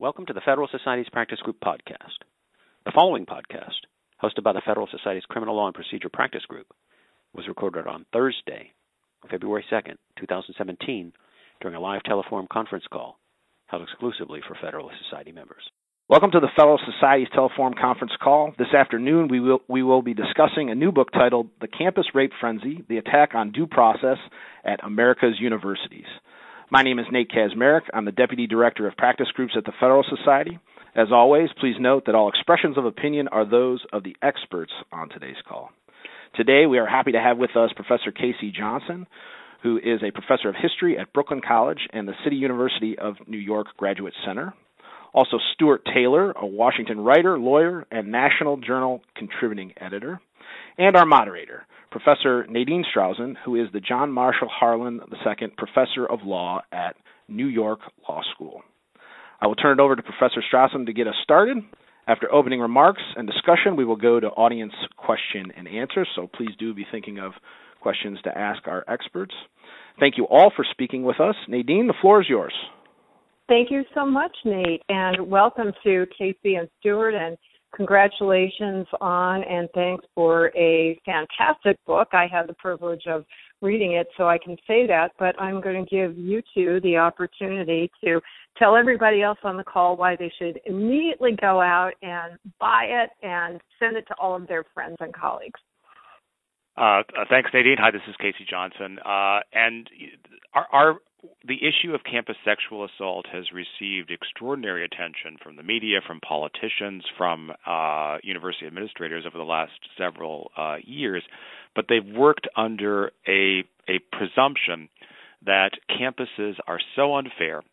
Welcome to the Federal Society's Practice Group podcast. The following podcast, hosted by the Federal Society's Criminal Law and Procedure Practice Group, was recorded on Thursday, February 2nd, 2017, during a live teleforum conference call held exclusively for Federal Society members. Welcome to the Federal Society's teleforum conference call. This afternoon, we will be discussing a new book titled The Campus Rape Frenzy, The Attack on Due Process at America's Universities. My name is Nate Kazmarek. I'm the Deputy Director of Practice Groups at the Federal Society. As always, please note that all expressions of opinion are those of the experts on today's call. Today, we are happy to have with us Professor Casey Johnson, who is a professor of history at Brooklyn College and the City University of New York Graduate Center. Also, Stuart Taylor, a Washington writer, lawyer, and National Journal contributing editor. And our moderator, Professor Nadine Strausen, who is the John Marshall Harlan II Professor of Law at New York Law School. I will turn it over to Professor Strausen to get us started. After opening remarks and discussion, we will go to audience question and answer, so please do be thinking of questions to ask our experts. Thank you all for speaking with us. Nadine, the floor is yours. Thank you so much, Nate, and welcome to Casey and Stuart, and congratulations on and thanks for a fantastic book. I had the privilege of reading it, so I can say that, but I'm going to give you two the opportunity to tell everybody else on the call why they should immediately go out and buy it and send it to all of their friends and colleagues. Thanks, Nadine. Hi, this is Casey Johnson. The issue of campus sexual assault has received extraordinary attention from the media, from politicians, from university administrators over the last several years, but they've worked under a presumption that campuses are so unfair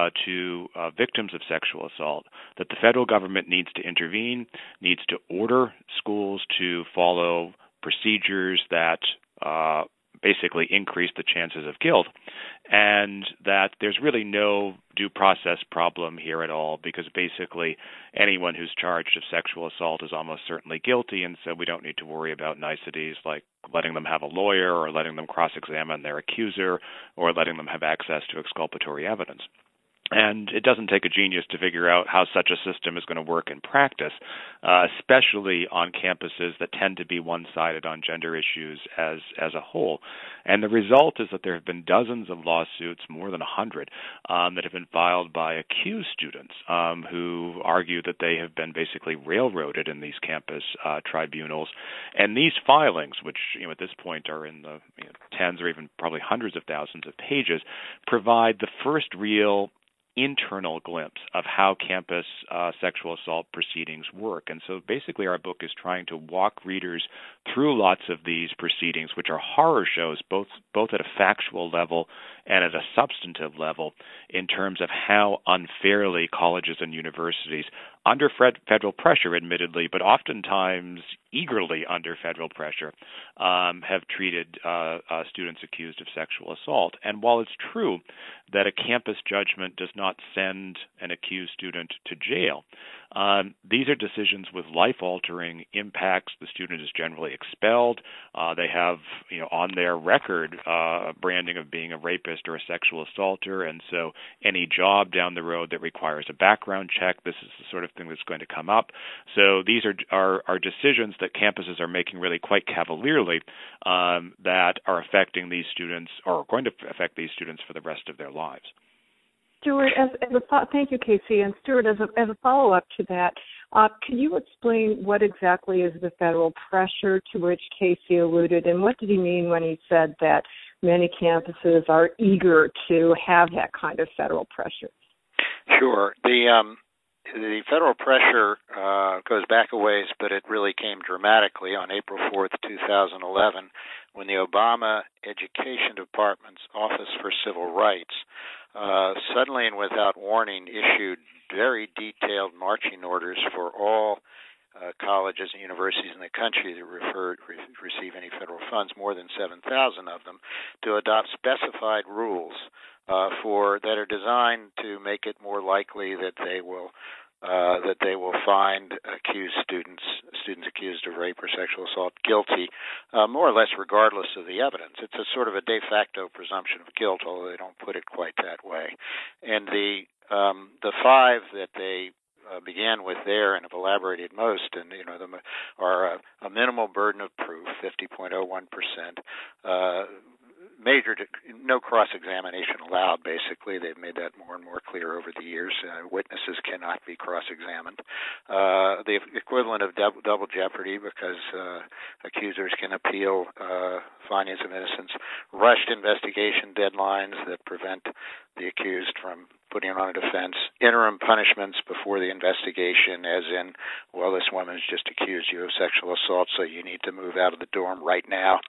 to victims of sexual assault that the federal government needs to intervene, needs to order schools to follow procedures that basically increase the chances of guilt, and that there's really no due process problem here at all, because basically anyone who's charged of sexual assault is almost certainly guilty, and so we don't need to worry about niceties like letting them have a lawyer or letting them cross-examine their accuser or letting them have access to exculpatory evidence. And it doesn't take a genius to figure out how such a system is going to work in practice, especially on campuses that tend to be one-sided on gender issues as a whole. And the result is that there have been dozens of lawsuits, more than 100, that have been filed by accused students who argue that they have been basically railroaded in these campus tribunals. And these filings, which at this point are in the tens or even probably hundreds of thousands of pages, provide the first real internal glimpse of how campus sexual assault proceedings work. And so basically our book is trying to walk readers through lots of these proceedings, which are horror shows both at a factual level and at a substantive level, in terms of how unfairly colleges and universities, under federal pressure admittedly, but oftentimes eagerly under federal pressure, have treated students accused of sexual assault. And while it's true that a campus judgment does not send an accused student to jail, these are decisions with life-altering impacts. The student is generally expelled. They have, on their record, a branding of being a rapist or a sexual assaulter, and so any job down the road that requires a background check, this is the sort of thing that's going to come up. So these are decisions that campuses are making really quite cavalierly that are affecting these students, or are going to affect these students for the rest of their lives. Stuart, thank you, Casey. And Stuart, as a follow-up to that, can you explain what exactly is the federal pressure to which Casey alluded, and what did he mean when he said that many campuses are eager to have that kind of federal pressure? Sure. The federal pressure goes back a ways, but it really came dramatically on April 4th, 2011, when the Obama Education Department's Office for Civil Rights suddenly and without warning issued very detailed marching orders for all colleges and universities in the country that receive any federal funds, more than 7,000 of them, to adopt specified rules that are designed to make it more likely that they will find students accused of rape or sexual assault guilty, more or less regardless of the evidence. It's a sort of a de facto presumption of guilt, although they don't put it quite that way. And the the five that they began with there and have elaborated most, and them are a minimal burden of proof, 50.01%. No cross-examination allowed, basically. They've made that more and more clear over the years. Witnesses cannot be cross-examined. The equivalent of double jeopardy, because accusers can appeal findings of innocence. Rushed investigation deadlines that prevent the accused from putting on a defense. Interim punishments before the investigation, as in, well, this woman's just accused you of sexual assault, so you need to move out of the dorm right now.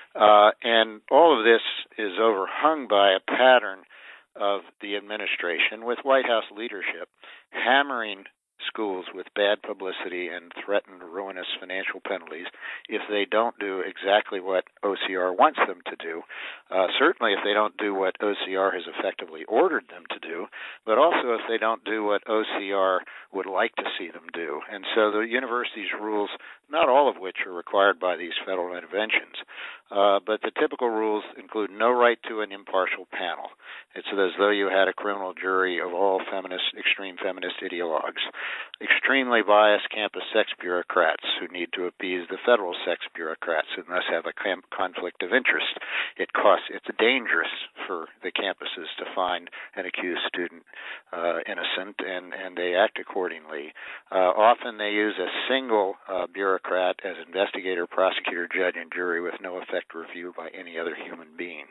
And all of this is overhung by a pattern of the administration, with White House leadership hammering schools with bad publicity and threatened ruinous financial penalties if they don't do exactly what OCR wants them to do. Certainly if they don't do what OCR has effectively ordered them to do, but also if they don't do what OCR would like to see them do. And so the university's rules, not all of which are required by these federal interventions, but the typical rules include no right to an impartial panel. It's as though you had a criminal jury of all extreme feminist ideologues. Extremely biased campus sex bureaucrats who need to appease the federal sex bureaucrats and thus have a conflict of interest. It's dangerous for the campuses to find an accused student innocent, and they act accordingly. Often they use a single bureaucrat as investigator, prosecutor, judge, and jury with no effect review by any other human being.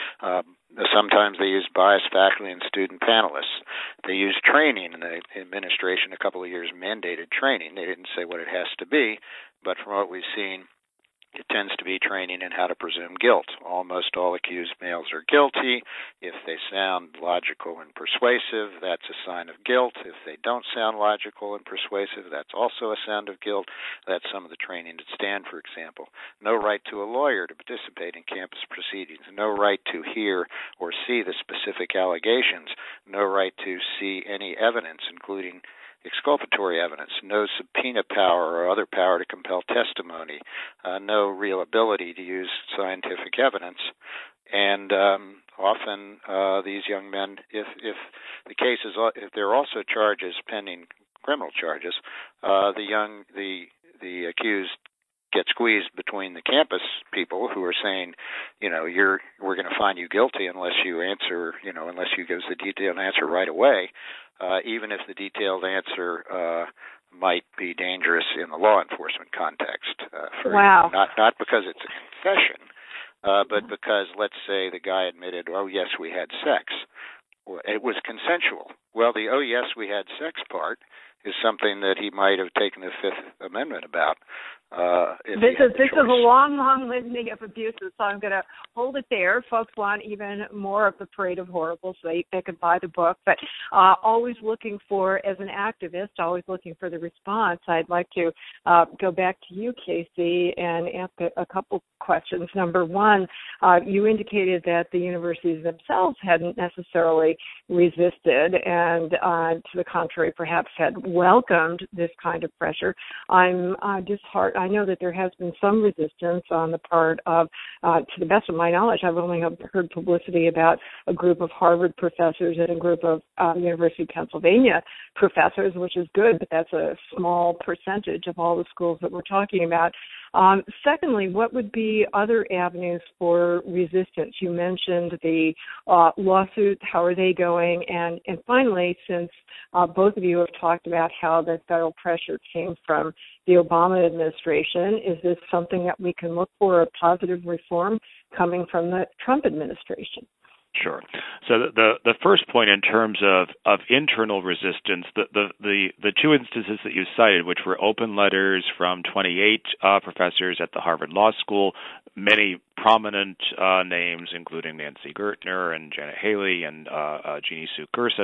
Sometimes they use biased faculty and student panelists. They use training, and the administration a couple of years mandated training. They didn't say what it has to be, but from what we've seen, it tends to be training in how to presume guilt. Almost all accused males are guilty. If they sound logical and persuasive, that's a sign of guilt. If they don't sound logical and persuasive, that's also a sign of guilt. That's some of the training at Stanford, for example. No right to a lawyer to participate in campus proceedings. No right to hear or see the specific allegations. No right to see any evidence, including exculpatory evidence, no subpoena power or other power to compel testimony, no real ability to use scientific evidence. And often these young men, if there are also charges pending, criminal charges, the accused get squeezed between the campus people who are saying, we're going to find you guilty unless you answer, unless you give us the detailed answer right away, even if the detailed answer might be dangerous in the law enforcement context. Wow. Not because it's a confession, but because, let's say, the guy admitted, oh, yes, we had sex. Well, it was consensual. Well, the oh, yes, we had sex part is something that he might have taken the Fifth Amendment about. This is a long, long litany of abuses, so I'm going to hold it there. Folks want even more of the Parade of Horribles. They can buy the book, but always looking for, as an activist, always looking for the response. I'd like to go back to you, Casey, and ask a couple questions. Number one, you indicated that the universities themselves hadn't necessarily resisted, and to the contrary, perhaps had welcomed this kind of pressure. I'm disheartened. I know that there has been some resistance on the part of, to the best of my knowledge, I've only heard publicity about a group of Harvard professors and a group of University of Pennsylvania professors, which is good, but that's a small percentage of all the schools that we're talking about. Secondly, what would be other avenues for resistance? You mentioned the lawsuits. How are they going? And finally, since both of you have talked about how the federal pressure came from the Obama administration, is this something that we can look for, a positive reform coming from the Trump administration? Sure. So the first point in terms of internal resistance, the two instances that you cited, which were open letters from 28 professors at the Harvard Law School, many prominent names, including Nancy Gertner and Janet Haley and Jeannie Sue Gerson,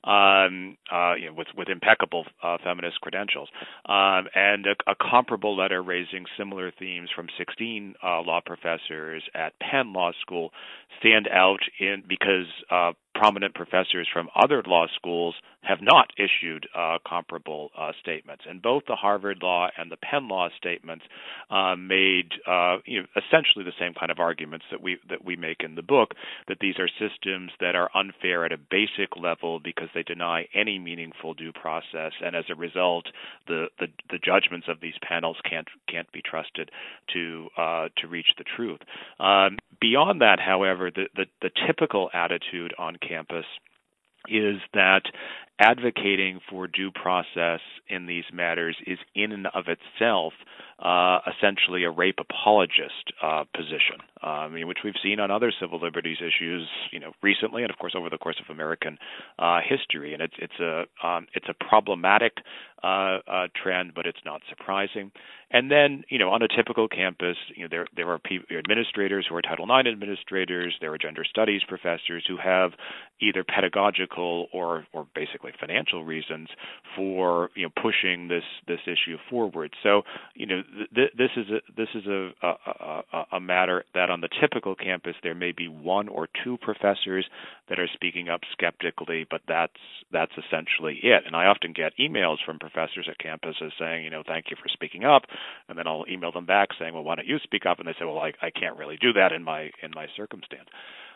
with impeccable feminist credentials, and a comparable letter raising similar themes from 16 law professors at Penn Law School stand out because prominent professors from other law schools have not issued comparable statements. And both the Harvard Law and the Penn Law statements made essentially the same kind of arguments that we make in the book, that these are systems that are unfair at a basic level because they deny any meaningful due process, and as a result, the judgments of these panels can't be trusted to reach the truth. Beyond that, however, the typical attitude on campus is that advocating for due process in these matters is in and of itself essentially a rape apologist position, which we've seen on other civil liberties issues, recently, and of course over the course of American history. And it's a problematic trend, but it's not surprising. And then, on a typical campus, there are administrators who are Title IX administrators. There are gender studies professors who have either pedagogical or basically financial reasons for pushing this issue forward. So this is a matter that on the typical campus there may be one or two professors that are speaking up skeptically, but that's essentially it. And I often get emails from professors at campuses saying, thank you for speaking up, and then I'll email them back saying, well, why don't you speak up? And they say, well, I can't really do that in my circumstance.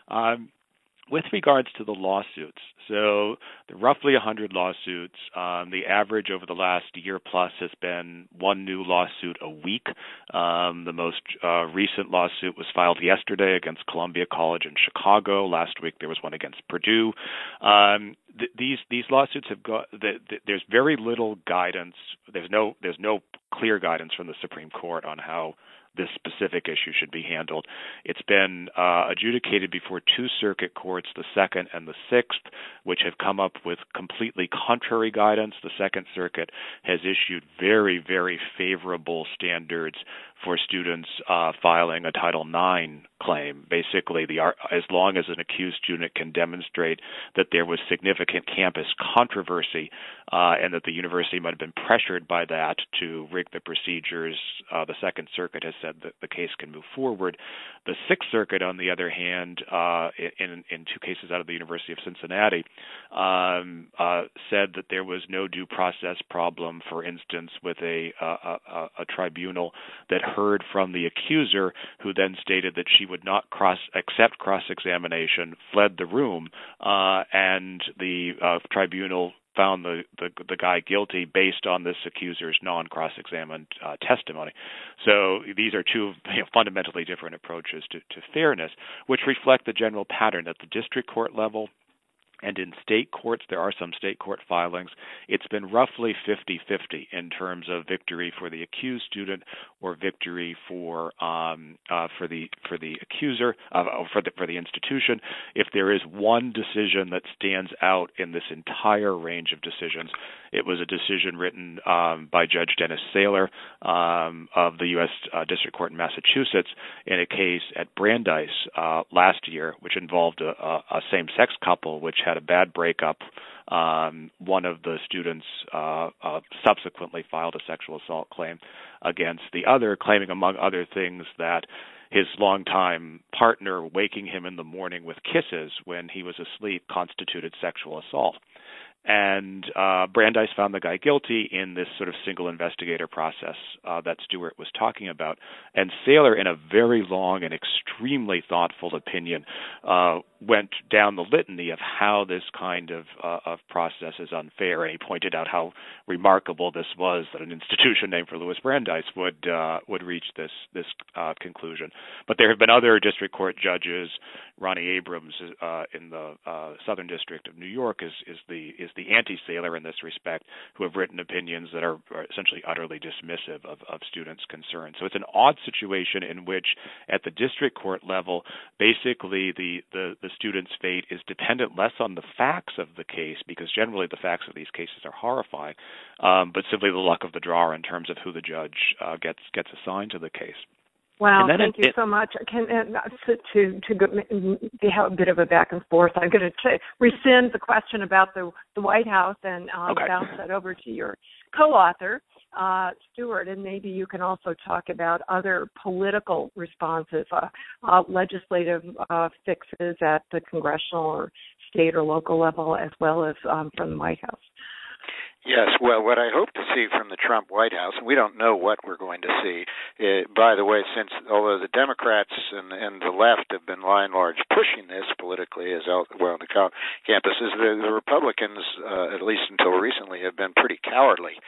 With regards to the lawsuits, so there are roughly 100 lawsuits. The average over the last year plus has been one new lawsuit a week. The most recent lawsuit was filed yesterday against Columbia College in Chicago. Last week there was one against Purdue. These lawsuits have got. There's very little guidance. There's no clear guidance from the Supreme Court on how this specific issue should be handled. It's been adjudicated before two circuit courts, the Second and the Sixth, which have come up with completely contrary guidance. The Second Circuit has issued very, very favorable standards for students filing a Title IX claim. Basically, as long as an accused student can demonstrate that there was significant campus controversy and that the university might have been pressured by that to rig the procedures, the Second Circuit has said that the case can move forward. The Sixth Circuit, on the other hand, in two cases out of the University of Cincinnati, said that there was no due process problem, for instance, with a tribunal that heard from the accuser, who then stated that she would not accept cross-examination, fled the room, and the tribunal found the guy guilty based on this accuser's non-cross-examined testimony. So these are two fundamentally different approaches to fairness, which reflect the general pattern at the district court level. And in state courts, there are some state court filings. It's been roughly 50-50 in terms of victory for the accused student or victory for the accuser, for the institution. If there is one decision that stands out in this entire range of decisions, it was a decision written by Judge Dennis Saylor of the U.S. District Court in Massachusetts in a case at Brandeis last year, which involved a same-sex couple which had a bad breakup. One of the students subsequently filed a sexual assault claim against the other, claiming, among other things, that his longtime partner waking him in the morning with kisses when he was asleep constituted sexual assault. And Brandeis found the guy guilty in this sort of single investigator process that Stewart was talking about. And Saylor, in a very long and extremely thoughtful opinion, went down the litany of how this kind of process is unfair. And he pointed out how remarkable this was that an institution named for Louis Brandeis would reach this conclusion. But there have been other district court judges. Ronnie Abrams in the Southern District of New York is the anti-Saylor in this respect, who have written opinions that are essentially utterly dismissive of students' concerns. So it's an odd situation in which, at the district court level, basically the student's fate is dependent less on the facts of the case, because generally the facts of these cases are horrifying, but simply the luck of the draw in terms of who the judge gets assigned to the case. Wow, thank you so much. To have a bit of a back and forth, I'm going to rescind the question about the White House and bounce that over to your co-author, Stewart, and maybe you can also talk about other political responses, legislative fixes at the congressional or state or local level as well as from the White House? Yes, well, what I hope to see from the Trump White House, and we don't know what we're going to see, by the way, although the Democrats and the left have been by and large pushing this politically as well on the campuses, the Republicans, at least until recently, have been pretty cowardly.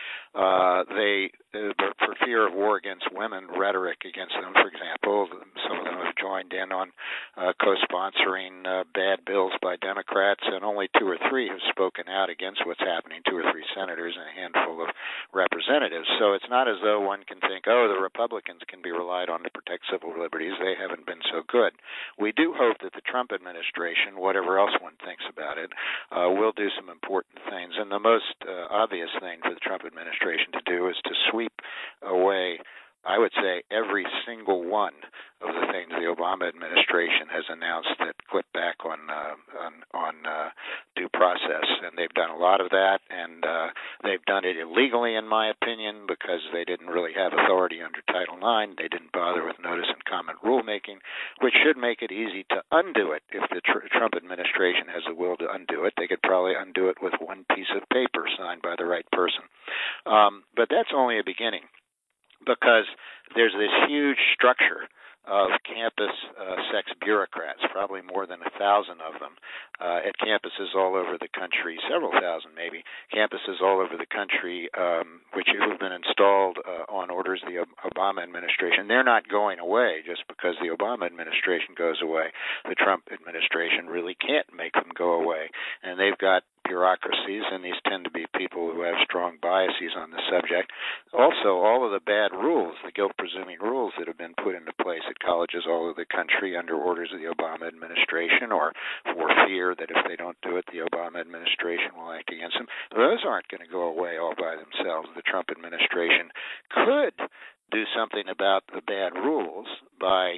For fear of war against women, rhetoric against them, for example, some of them have joined in on co-sponsoring bad bills by Democrats, and only 2 or 3 have spoken out against what's happening, 2 or 3 senators and a handful of representatives. So it's not as though one can think, the Republicans can be relied on to protect civil liberties. They haven't been so good. We do hope that the Trump administration, whatever else one thinks about it, will do some important things. And the most obvious thing for the Trump administration to do is to sweep away, I would say, every single one of the things the Obama administration has announced that clip back on due process, and they've done a lot of that, and they've done it illegally, in my opinion, because they didn't really have authority under Title IX. They didn't bother with notice and comment rulemaking, which should make it easy to undo it. If the Trump administration has the will to undo it, they could probably undo it with one piece of paper signed by the right person. But that's only a beginning, because there's this huge structure of campus sex bureaucrats, probably more than 1,000 of them, at campuses all over the country, several thousand maybe, campuses all over the country, which have been installed on orders of the Obama administration. They're not going away just because the Obama administration goes away. The Trump administration really can't make them go away, and they've got bureaucracies, and these tend to be people who have strong biases on the subject. Also, all of the bad rules, the guilt-presuming rules that have been put into place at colleges all over the country under orders of the Obama administration, or for fear that if they don't do it, the Obama administration will act against them, those aren't going to go away all by themselves. The Trump administration could do something about the bad rules by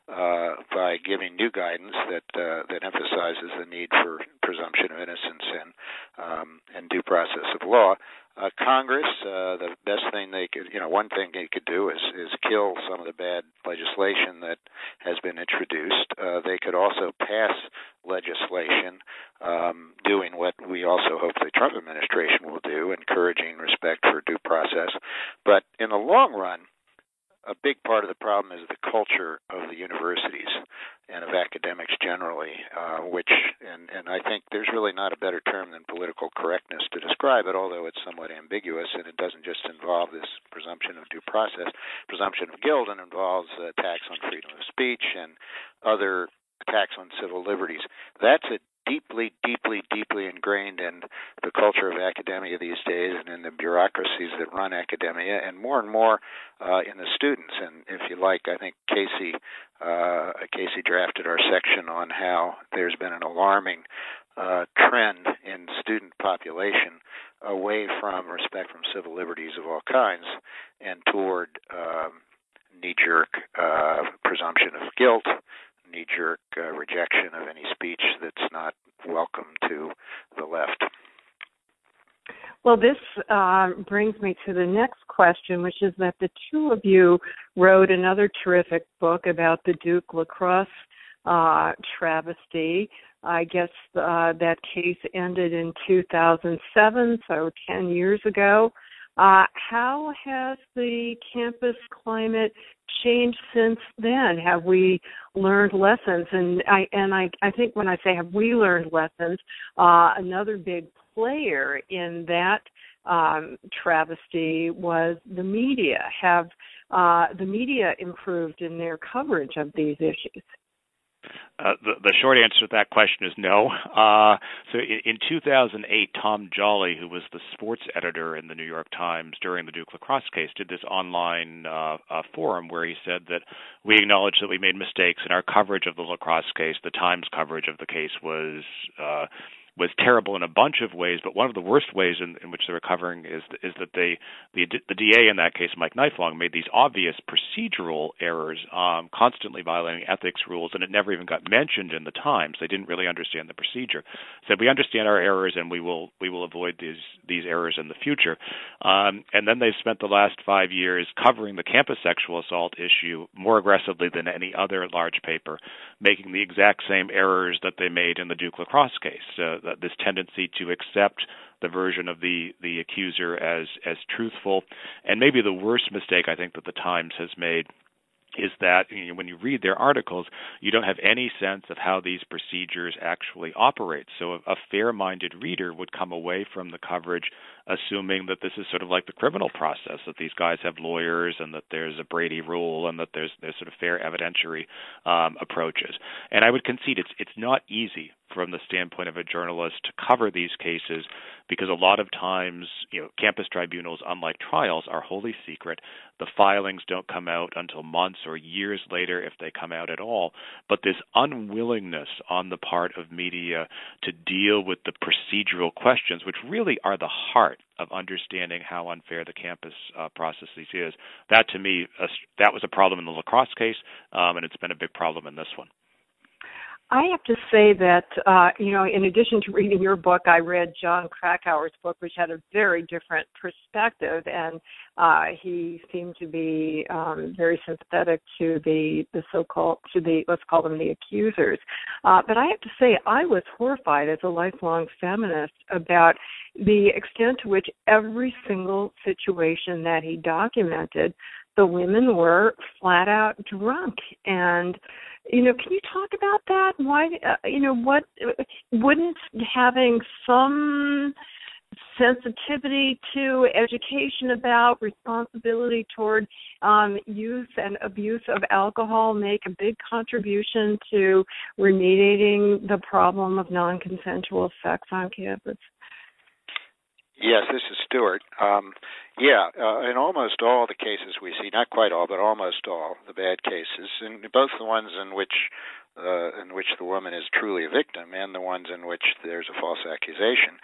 giving new guidance that emphasizes the need for presumption of innocence and due process of law. Congress, the best thing they could, one thing they could do is kill some of the bad legislation that has been introduced. They could also pass legislation doing what we also hope the Trump administration will do, encouraging respect for due process. But in the long run, a big part of the problem is the culture of the universities and of academics generally, and I think there's really not a better term than political correctness to describe it, although it's somewhat ambiguous, and it doesn't just involve this presumption of due process, presumption of guilt, and involves attacks on freedom of speech and other attacks on civil liberties. That's a deeply, deeply, deeply ingrained in the culture of academia these days, and in the bureaucracies that run academia, and more in the students. And if you like, I think Casey drafted our section on how there's been an alarming trend in student population away from respect from civil liberties of all kinds and toward knee-jerk presumption of guilt, knee-jerk rejection of any speech that's not welcome to the left. Well, this brings me to the next question, which is that the two of you wrote another terrific book about the Duke lacrosse travesty. I guess that case ended in 2007, so 10 years ago. How has the campus climate changed since then? Have we learned lessons? And I think when I say have we learned lessons, another big player in that travesty was the media. Have the media improved in their coverage of these issues? The short answer to that question is no. So in 2008, Tom Jolly, who was the sports editor in the New York Times during the Duke lacrosse case, did this online forum where he said that we acknowledge that we made mistakes in our coverage of the lacrosse case. The Times coverage of the case was was terrible in a bunch of ways, but one of the worst ways in which they were covering is that the DA in that case, Mike Niflong, made these obvious procedural errors, constantly violating ethics rules, and it never even got mentioned in the Times. They didn't really understand the procedure. Said, we understand our errors, and we will avoid these errors in the future. And then they've spent the last 5 years covering the campus sexual assault issue more aggressively than any other large paper, making the exact same errors that they made in the Duke lacrosse case. This tendency to accept the version of the accuser as truthful. And maybe the worst mistake I think that the Times has made is that when you read their articles, you don't have any sense of how these procedures actually operate. So a fair-minded reader would come away from the coverage assuming that this is sort of like the criminal process, that these guys have lawyers and that there's a Brady rule and that there's sort of fair evidentiary approaches. And I would concede it's not easy from the standpoint of a journalist to cover these cases because a lot of times, campus tribunals, unlike trials, are wholly secret. The filings don't come out until months or years later, if they come out at all. But this unwillingness on the part of media to deal with the procedural questions, which really are the heart of understanding how unfair the campus process is, that to me, that was a problem in the lacrosse case, and it's been a big problem in this one. I have to say that, in addition to reading your book, I read Jon Krakauer's book, which had a very different perspective, and he seemed to be very sympathetic to the so-called, let's call them the accusers. But I have to say, I was horrified as a lifelong feminist about the extent to which every single situation that he documented, the women were flat out drunk. And, can you talk about that? Why, what wouldn't having some sensitivity to education about responsibility toward use and abuse of alcohol make a big contribution to remediating the problem of non-consensual sex on campus? Yes, this is Stuart. In almost all the cases we see, not quite all, but almost all the bad cases, and both the ones in which the woman is truly a victim and the ones in which there's a false accusation,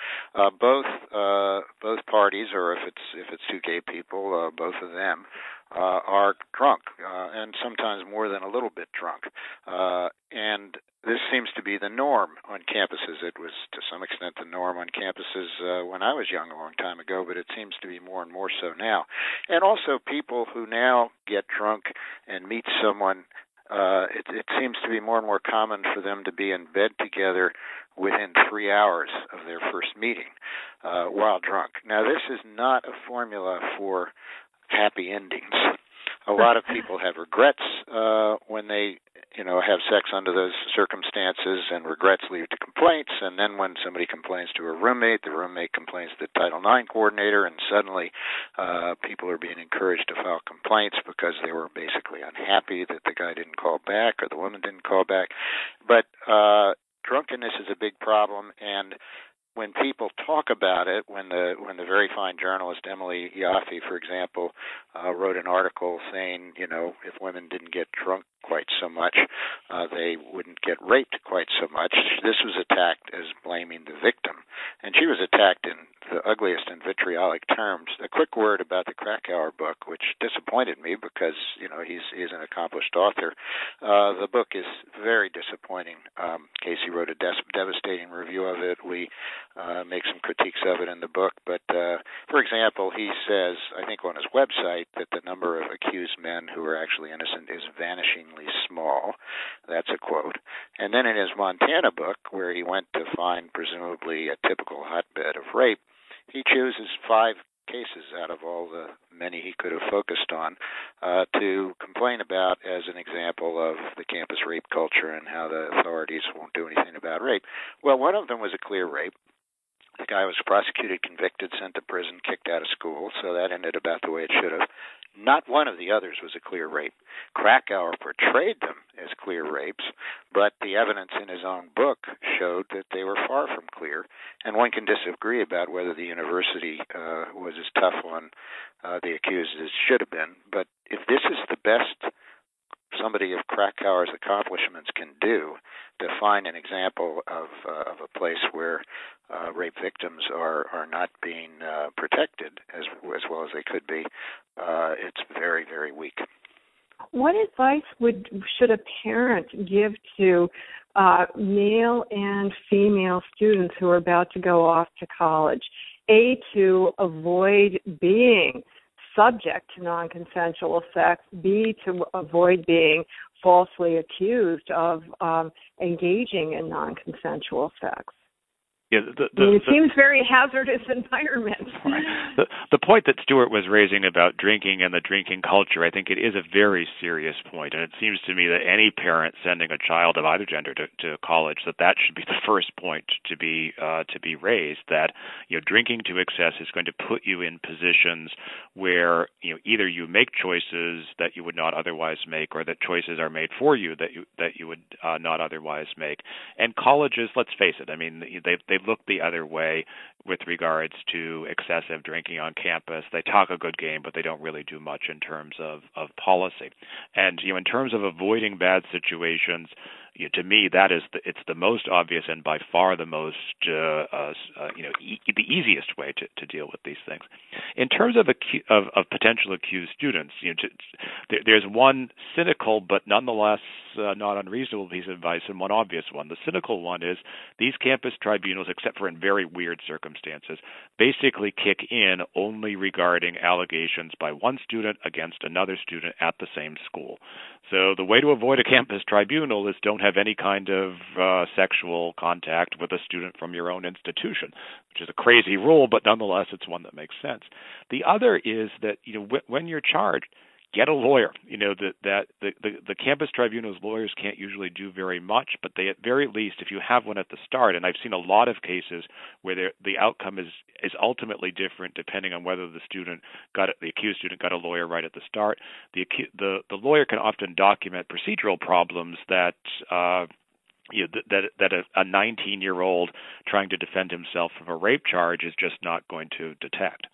both parties, or if it's two gay people, both of them are drunk, and sometimes more than a little bit drunk, and this seems to be the norm on campuses. It was to some extent the norm on campuses when I was young a long time ago, but it seems to be more and more so now. And also people who now get drunk and meet someone, it seems to be more and more common for them to be in bed together within 3 hours of their first meeting while drunk. Now, this is not a formula for happy endings. A lot of people have regrets when they have sex under those circumstances, and regrets lead to complaints, and then when somebody complains to a roommate, the roommate complains to the Title IX coordinator, and suddenly people are being encouraged to file complaints because they were basically unhappy that the guy didn't call back or the woman didn't call back. But drunkenness is a big problem, and when people talk about it, when the very fine journalist Emily Yaffe, for example, wrote an article saying, if women didn't get drunk quite so much, they wouldn't get raped quite so much. This was attacked as blaming the victim, and she was attacked in the ugliest and vitriolic terms. A quick word about the Krakauer book, which disappointed me because he's an accomplished author. The book is very disappointing. Casey wrote a devastating review of it. We make some critiques of it in the book, but for example, he says, I think on his website, that the number of accused men who are actually innocent is vanishingly small. That's a quote. And then in his Montana book, where he went to find presumably a typical hotbed of rape, he chooses 5 cases out of all the many he could have focused on to complain about as an example of the campus rape culture and how the authorities won't do anything about rape. Well, one of them was a clear rape. The guy was prosecuted, convicted, sent to prison, kicked out of school, so that ended about the way it should have. Not one of the others was a clear rape. Krakauer portrayed them as clear rapes, but the evidence in his own book showed that they were far from clear, and one can disagree about whether the university was as tough on the accused as it should have been, but if this is the best somebody of Krakauer's accomplishments can do to find an example of a place where rape victims are not being protected as well as they could be, it's very, very weak. What advice should a parent give to male and female students who are about to go off to college? A, to avoid being subject to non-consensual sex. B, to avoid being falsely accused of engaging in non-consensual sex. Yeah, it seems very hazardous environment. Right. The point that Stuart was raising about drinking and the drinking culture, I think it is a very serious point, and it seems to me that any parent sending a child of either gender to college, that should be the first point to be raised. That drinking to excess is going to put you in positions where either you make choices that you would not otherwise make, or that choices are made for you that you would not otherwise make. And colleges, let's face it, I mean they've looked the other way with regards to excessive drinking on campus. They talk a good game, but they don't really do much in terms of policy. And in terms of avoiding bad situations, to me, it's the most obvious and by far the most the easiest way to deal with these things. In terms of potential accused students, there's one cynical but nonetheless not unreasonable piece of advice and one obvious one. The cynical one is these campus tribunals, except for in very weird circumstances, basically kick in only regarding allegations by one student against another student at the same school. So the way to avoid a campus tribunal is don't have any kind of sexual contact with a student from your own institution, which is a crazy rule, but nonetheless it's one that makes sense. The other is that when you're charged, get a lawyer. The campus tribunal's lawyers can't usually do very much, but they at very least, if you have one at the start, and I've seen a lot of cases where the outcome is ultimately different depending on whether the accused student got a lawyer right at the start. The lawyer can often document procedural problems that a 19-year-old trying to defend himself from a rape charge is just not going to detect.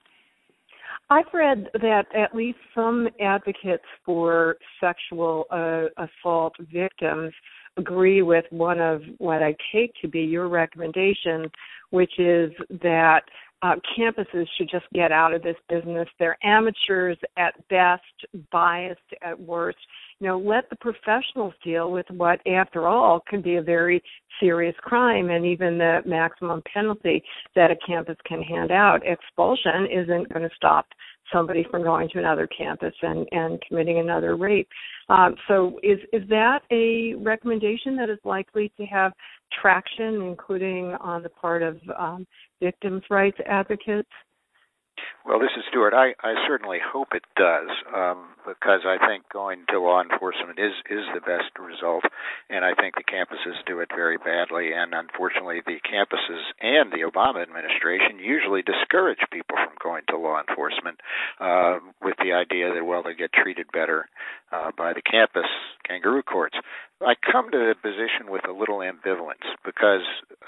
I've read that at least some advocates for sexual assault victims agree with one of what I take to be your recommendation, which is that campuses should just get out of this business. They're amateurs at best, biased at worst. Let the professionals deal with what, after all, can be a very serious crime and even the maximum penalty that a campus can hand out. Expulsion isn't going to stop somebody from going to another campus and committing another rape. So is that a recommendation that is likely to have traction, including on the part of victims' rights advocates? Well, this is Stuart. I certainly hope it does, because I think going to law enforcement is the best result, and I think the campuses do it very badly, and unfortunately the campuses and the Obama administration usually discourage people from going to law enforcement with the idea that, well, they get treated better by the campus kangaroo courts. I come to the position with a little ambivalence because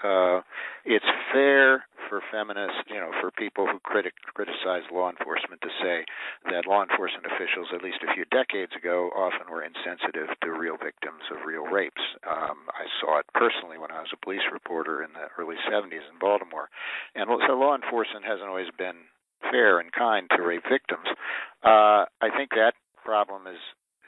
it's fair for feminists, for people who criticize law enforcement to say that law enforcement officials, at least a few decades ago, often were insensitive to real victims of real rapes. I saw it personally when I was a police reporter in the early 70s in Baltimore. And so law enforcement hasn't always been fair and kind to rape victims. I think that problem is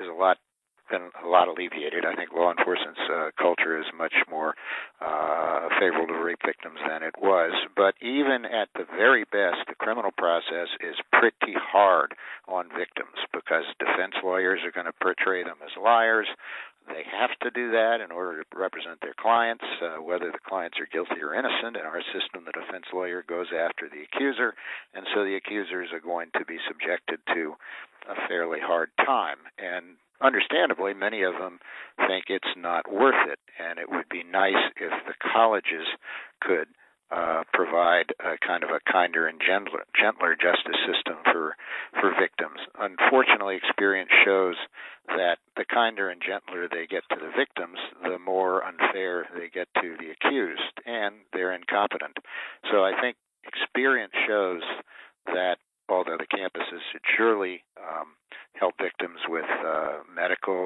been a lot alleviated. I think law enforcement's culture is much more favorable to rape victims than it was. But even at the very best, the criminal process is pretty hard on victims because defense lawyers are going to portray them as liars. They have to do that in order to represent their clients, whether the clients are guilty or innocent. In our system, the defense lawyer goes after the accuser, and so the accusers are going to be subjected to a fairly hard time. And understandably, many of them think it's not worth it, and it would be nice if the colleges could provide a kind of a kinder and gentler justice system for victims. Unfortunately, experience shows that the kinder and gentler they get to the victims, the more unfair they get to the accused, and they're incompetent. So I think experience shows that although the campuses should surely help victims with medical, psychological,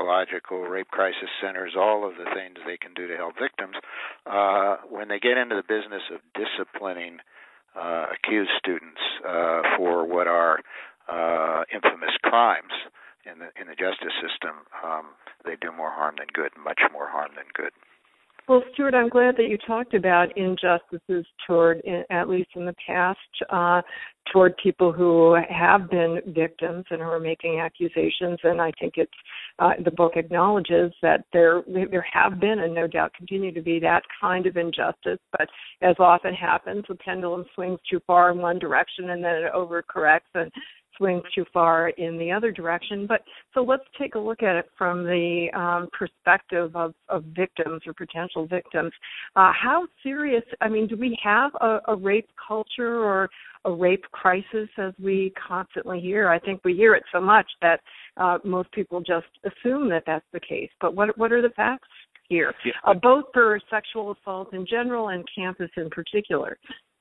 psychological, rape crisis centers, all of the things they can do to help victims. When they get into the business of disciplining accused students for what are infamous crimes in the justice system, they do more harm than good, much more harm than good. Well, Stuart, I'm glad that you talked about injustices toward, at least in the past, toward people who have been victims and who are making accusations. And I think it's the book acknowledges that there have been and no doubt continue to be that kind of injustice. But as often happens, the pendulum swings too far in one direction and then it overcorrects and swings too far in the other direction. But so let's take a look at it from the perspective of victims or potential victims. How serious, do we have a rape culture or a rape crisis as we constantly hear? I think we hear it so much that most people just assume that that's the case. But what are the facts here, both for sexual assault in general and campus in particular?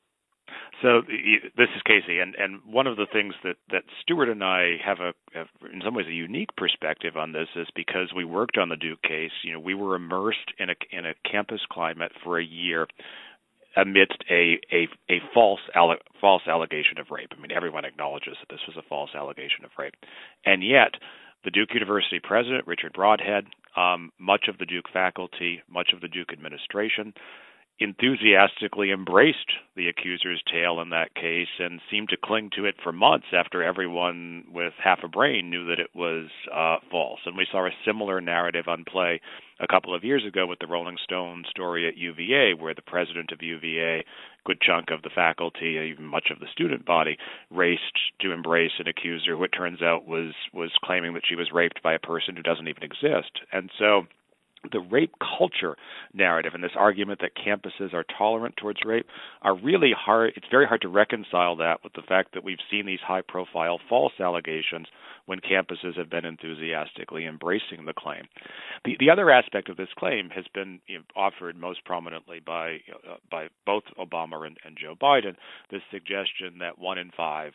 So this is Casey, and one of the things that Stuart and I have in some ways a unique perspective on this is because we worked on the Duke case. We were immersed in a campus climate for a year amidst a false allegation of rape. Everyone acknowledges that this was a false allegation of rape, and yet the Duke University president, Richard Broadhead, much of the Duke faculty, much of the Duke administration enthusiastically embraced the accuser's tale in that case and seemed to cling to it for months after everyone with half a brain knew that it was false. And we saw a similar narrative on play a couple of years ago with the Rolling Stone story at UVA, where the president of UVA, a good chunk of the faculty, even much of the student body, raced to embrace an accuser who it turns out was claiming that she was raped by a person who doesn't even exist. And so the rape culture narrative and this argument that campuses are tolerant towards rape are really hard. It's very hard to reconcile that with the fact that we've seen these high-profile false allegations when campuses have been enthusiastically embracing the claim. The other aspect of this claim has been offered most prominently by both Obama and Joe Biden, this suggestion that 1 in 5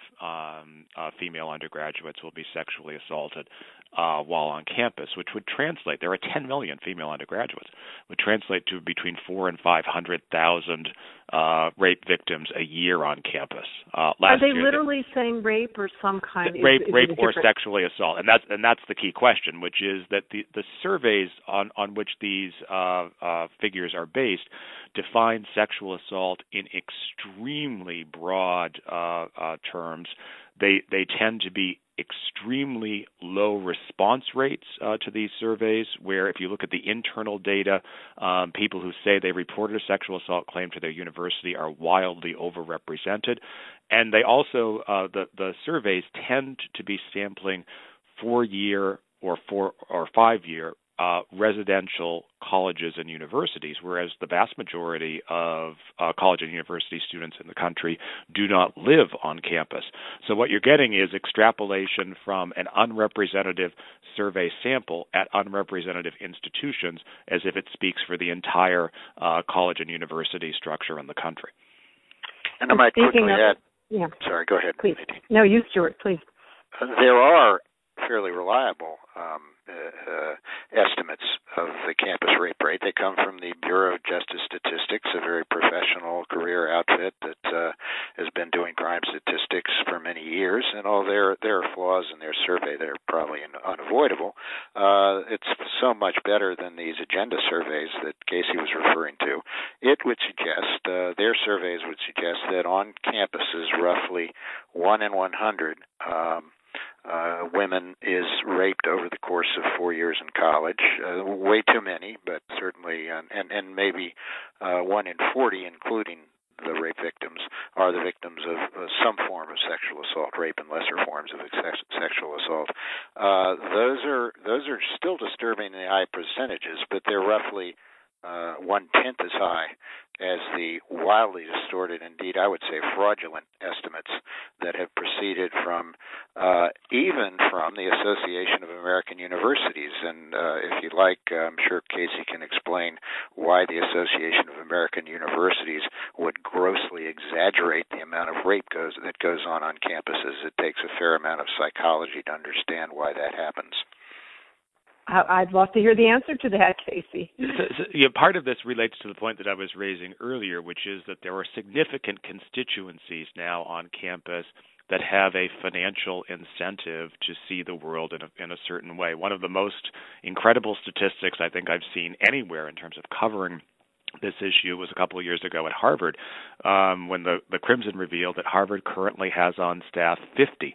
female undergraduates will be sexually assaulted while on campus, which would translate, there are 10 million female undergraduates, would translate to between 400,000 and 500,000 rape victims a year on campus. Are they literally saying rape or some kind of rape or sexually assault? And that's the key question, which is that the surveys on which these figures are based define sexual assault in extremely broad terms. They tend to be extremely low response rates to these surveys, where if you look at the internal data, people who say they reported a sexual assault claim to their university are wildly overrepresented. And they also, the surveys tend to be sampling 4-year or 5-year residential colleges and universities, whereas the vast majority of college and university students in the country do not live on campus. So what you're getting is extrapolation from an unrepresentative survey sample at unrepresentative institutions as if it speaks for the entire college and university structure in the country. And I might quickly add, sorry, go ahead. Please. No, you, Stuart, please. There are fairly reliable estimates of the campus rape rate. They come from the Bureau of Justice Statistics, a very professional career outfit that has been doing crime statistics for many years. And all there are flaws in their survey that are probably unavoidable. It's so much better than these agenda surveys that Casey was referring to. It would suggest, their surveys would suggest that on campuses, roughly 1 in 100 women is raped over the course of 4 years in college. Way too many, but certainly, and maybe 1 in 40, including the rape victims, are the victims of some form of sexual assault, rape and lesser forms of sexual assault. Those are still disturbing in the high percentages, but they're roughly 1/10 as high as the wildly distorted, indeed I would say fraudulent estimates that have proceeded from even from the Association of American Universities. And if you'd like, I'm sure Casey can explain why the Association of American Universities would grossly exaggerate the amount of rape that goes on campuses. It takes a fair amount of psychology to understand why that happens. I'd love to hear the answer to that, Casey. Part of this relates to the point that I was raising earlier, which is that there are significant constituencies now on campus that have a financial incentive to see the world in a certain way. One of the most incredible statistics I think I've seen anywhere in terms of covering this issue was a couple of years ago at Harvard, when the Crimson revealed that Harvard currently has on staff 50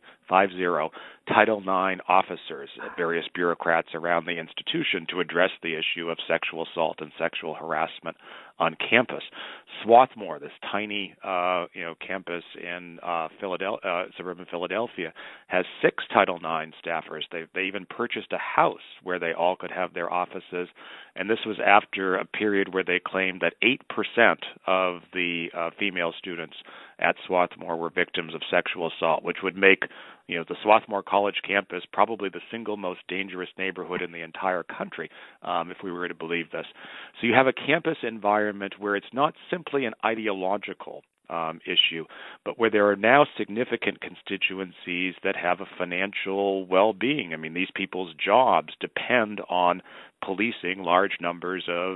Title IX officers, various bureaucrats around the institution, to address the issue of sexual assault and sexual harassment on campus. Swarthmore, this tiny campus in suburban Philadelphia, has 6 Title IX staffers. They even purchased a house where they all could have their offices, and this was after a period where they claimed that 8% of the female students at Swarthmore were victims of sexual assault, which would make the Swarthmore College campus probably the single most dangerous neighborhood in the entire country, if we were to believe this. So you have a campus environment where it's not simply an ideological issue, but where there are now significant constituencies that have a financial well-being. I mean, these people's jobs depend on policing large numbers of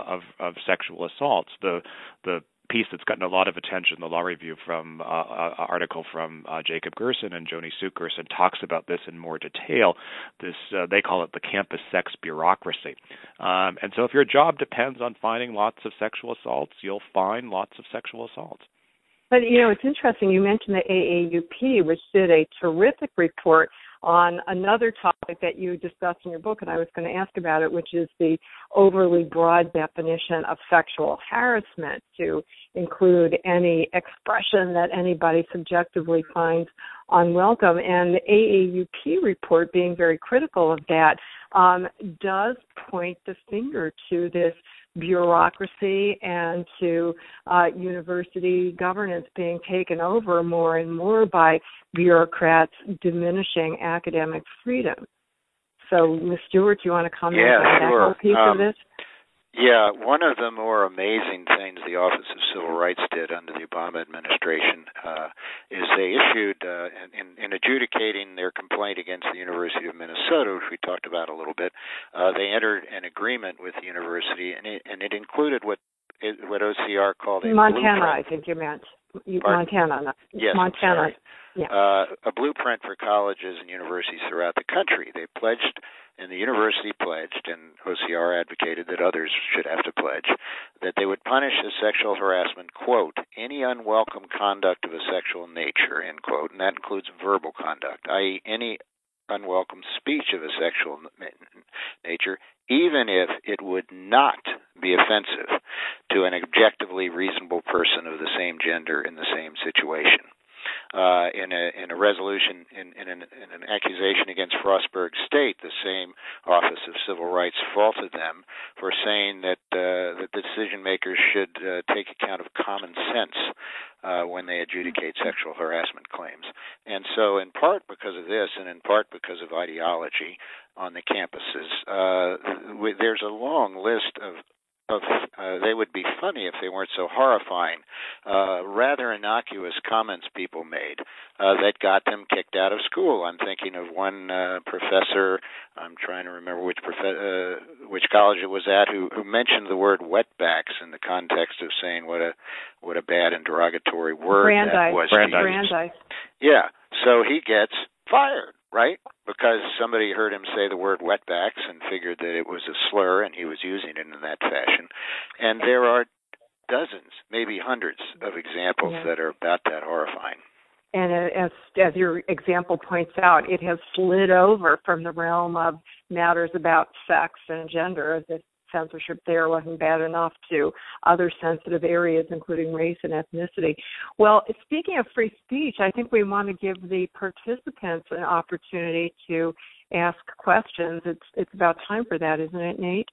sexual assaults. The piece that's gotten a lot of attention, the Law Review, from article from Jacob Gerson and Joni Sukerson, talks about this in more detail. This they call it the campus sex bureaucracy. And so if your job depends on finding lots of sexual assaults, you'll find lots of sexual assaults. But, it's interesting. You mentioned the AAUP, which did a terrific report on another topic that you discussed in your book, and I was going to ask about it, which is the overly broad definition of sexual harassment to include any expression that anybody subjectively finds unwelcome. And the AAUP report, being very critical of that, does point the finger to this bureaucracy and to university governance being taken over more and more by bureaucrats, diminishing academic freedom. So, Ms. Stewart, do you want to comment on that whole piece of this? Yeah, one of the more amazing things the Office of Civil Rights did under the Obama administration is they issued, in adjudicating their complaint against the University of Minnesota, which we talked about a little bit, they entered an agreement with the university, and it included what OCR called a Montana, blueprint. I think you meant. Montana. Yes, Montana. Yeah. A blueprint for colleges and universities throughout the country. They pledged, and the university pledged, and OCR advocated that others should have to pledge, that they would punish as sexual harassment, quote, any unwelcome conduct of a sexual nature, end quote, and that includes verbal conduct, i.e. any unwelcome speech of a sexual nature, even if it would not be offensive to an objectively reasonable person of the same gender in the same situation. In a resolution, in an accusation against Frostburg State, the same Office of Civil Rights faulted them for saying that the decision makers should take account of common sense when they adjudicate sexual harassment claims. And so, in part because of this, and in part because of ideology on the campuses, there's a long list of they would be funny if they weren't so horrifying, rather innocuous comments people made that got them kicked out of school. I'm thinking of one professor, I'm trying to remember which college it was at, who mentioned the word wetbacks in the context of saying what a bad and derogatory word Brandeis. that was. Brandeis. Yeah, so he gets fired, right? Because somebody heard him say the word wetbacks and figured that it was a slur and he was using it in that fashion. And there are dozens, maybe hundreds of examples that are about that horrifying. And as your example points out, it has slid over from the realm of matters about sex and gender, as if censorship there wasn't bad enough, to other sensitive areas, including race and ethnicity. Well, speaking of free speech, I think we want to give the participants an opportunity to ask questions. It's about time for that, isn't it, Nate?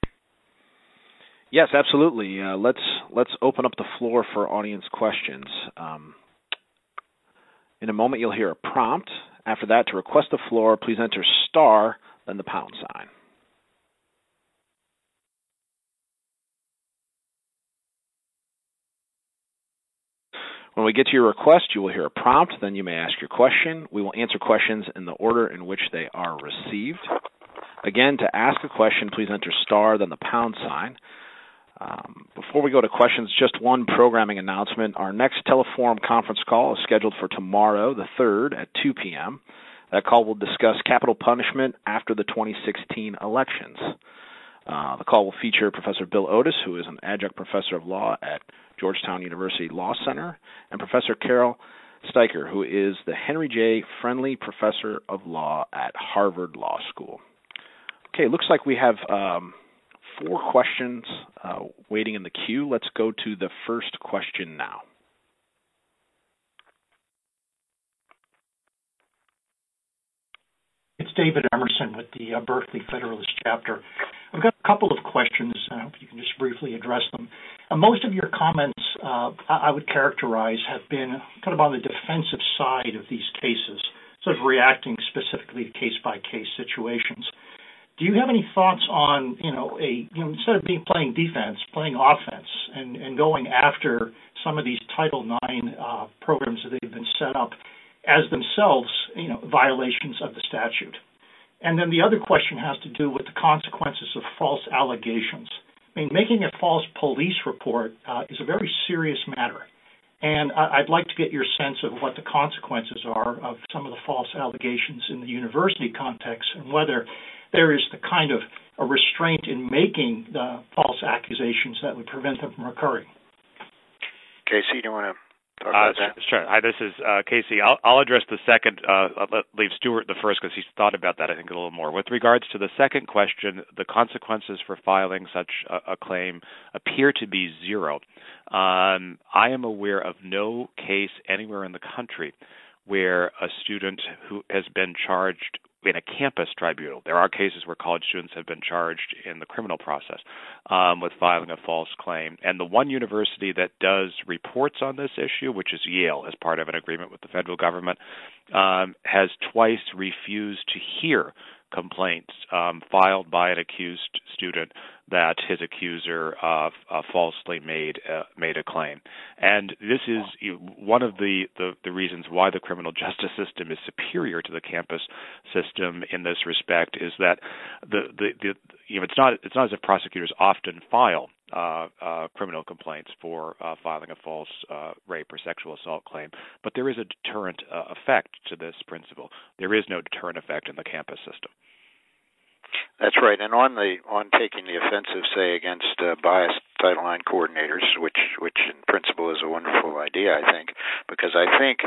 Yes, absolutely. Let's open up the floor for audience questions. In a moment, you'll hear a prompt. After that, to request the floor, please enter star, then the pound sign. When we get to your request, you will hear a prompt. Then you may ask your question. We will answer questions in the order in which they are received. Again, to ask a question, please enter star, then the pound sign. Before we go to questions, just one programming announcement. Our next Teleforum conference call is scheduled for tomorrow, the 3rd, at 2 p.m. That call will discuss capital punishment after the 2016 elections. The call will feature Professor Bill Otis, who is an adjunct professor of law at Georgetown University Law Center, and Professor Carol Steiker, who is the Henry J. Friendly Professor of Law at Harvard Law School. Okay, looks like we have 4 questions waiting in the queue. Let's go to the first question now. It's David Emerson with the Berkeley Federalist Chapter. I've got a couple of questions. I hope you can just briefly address them. Most of your comments, I would characterize, have been kind of on the defensive side of these cases, sort of reacting specifically to case-by-case situations. Do you have any thoughts on, instead of playing defense, playing offense, and going after some of these Title IX programs that they've been set up as themselves, violations of the statute? And then the other question has to do with the consequences of false allegations. I mean, making a false police report is a very serious matter. And I'd like to get your sense of what the consequences are of some of the false allegations in the university context, and whether there is the kind of a restraint in making the false accusations that would prevent them from occurring. Casey, do you want to talk about that? Sure. Hi, this is Casey. I'll address the second. I'll leave Stuart the first because he's thought about that, I think, a little more. With regards to the second question, the consequences for filing such a claim appear to be zero. I am aware of no case anywhere in the country where a student who has been charged in a campus tribunal. There are cases where college students have been charged in the criminal process with filing a false claim. And the one university that does reports on this issue, which is Yale, as part of an agreement with the federal government, has twice refused to hear complaints filed by an accused student that his accuser falsely made a claim. And this is one of the reasons why the criminal justice system is superior to the campus system in this respect, is that it's not as if prosecutors often file criminal complaints for filing a false rape or sexual assault claim, but there is a deterrent effect to this principle. There is no deterrent effect in the campus system. That's right. And on taking the offensive, say, against biased Title IX coordinators, which in principle is a wonderful idea, I think, because I think